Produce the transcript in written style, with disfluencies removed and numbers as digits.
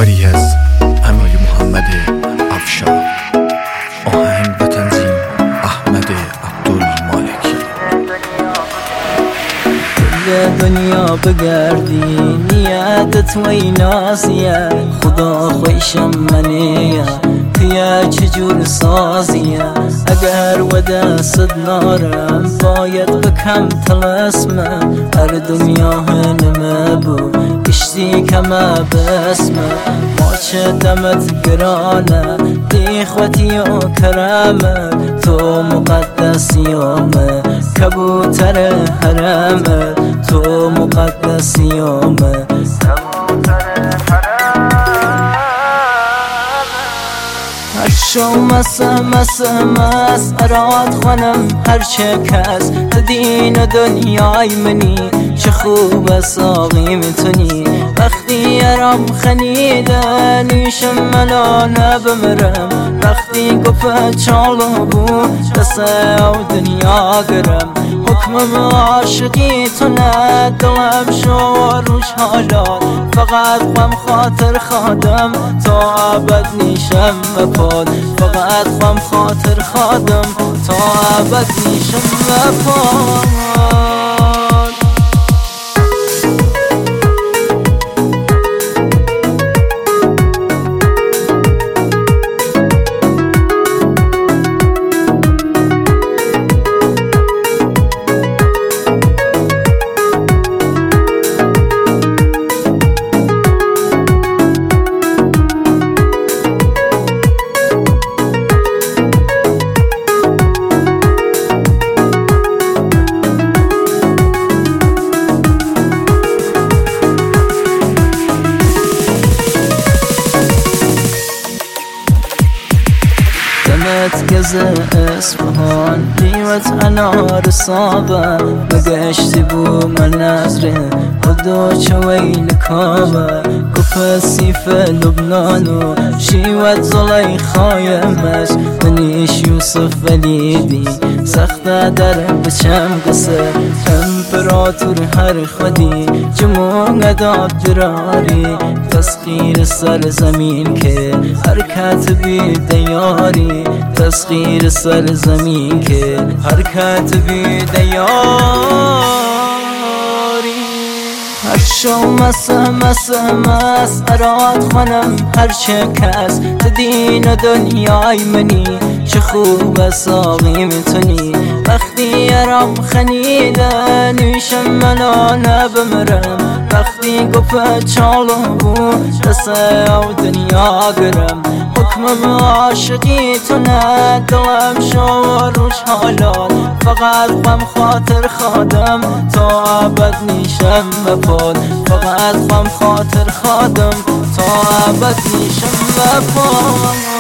کاری از امیر محمد افشار، آهنگ و تنظیم احمد عبدالمالکی. کل دنیا بگردی نیتت وی نازیه، خدا خویشم منیه تیا چجور سازیه. اگر و دست نارم باید بکم تلسمه، هر دنیا هنمه بو اشتی کمه بسمه. ما چه دمت گرانه دی خوتی و کرمه، تو مقدسیومه کبوتر حرمه، تو مقدسیومه شو مس اراد خونم هرچه کس دین و دنیای منی، چه خوب ساقی میتونی وقتی ارام خنیده نیشم ملانه بمرم. وقتی گفت چالو بود دسته او دنیا گرم، حکمم عاشقی تو نه دلم شو روش حالات، فقط خم خاطر خادم تا ابد نیشم بپاد، فقط خم خاطر خادم تا ابد نیشم بپاد. دمت گز اصفهان دیوت انار صابه، بگشتی بو من نظره خودو چویل کابه. گفت سیف لبنانو شیوت زلیخای مش، منیش یوسف ولیدی سخته در بچم قصه. امپراتور هر خودی جمون اداب دراری، تسخیر سر زمین که حرکت بی دیاری، تسخیر سر زمین که حرکت بی دیاری. هر شو مس اراد خونم هرچه کس دین و دنیای منی، چه خوب ساقی میتونی وقتی ارام خنیده نیشم ملانه بمرم. وقتی گفت چالو بود دسته او دنیا گرم، حکمم عاشقی تو نه دلم شو روش حالات، فقط خم خاطر خادم تا ابد نیشم بپاد، فقط خم خاطر خادم تا ابد نیشم بپاد.